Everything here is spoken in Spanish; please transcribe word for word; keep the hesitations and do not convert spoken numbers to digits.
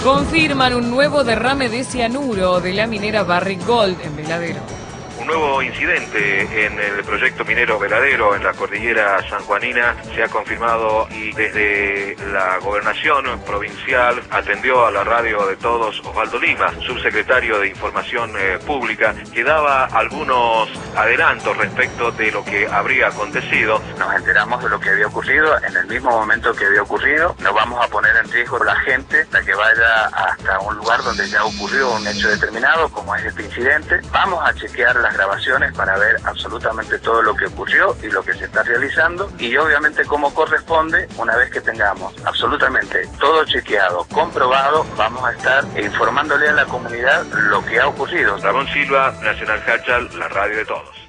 Confirman un nuevo derrame de cianuro de la minera Barrick Gold en Veladero. Un nuevo incidente en el proyecto minero Veladero en la cordillera sanjuanina se ha confirmado y desde la gobernación provincial atendió a la radio de todos Osvaldo Lima, subsecretario de Información eh, Pública, que daba algunos adelantos respecto de lo que habría acontecido. Nos enteramos de lo que había ocurrido en el mismo momento que había ocurrido. No vamos a poner en riesgo a la gente para que vaya hasta un lugar donde ya ocurrió un hecho determinado, como es este incidente. Vamos a chequear las grabaciones para ver absolutamente todo lo que ocurrió y lo que se está realizando y obviamente como corresponde. Una vez que tengamos absolutamente todo chequeado, comprobado, vamos a estar informándole a la comunidad lo que ha ocurrido. Ramón Silva, Nacional Hachal, la radio de todos.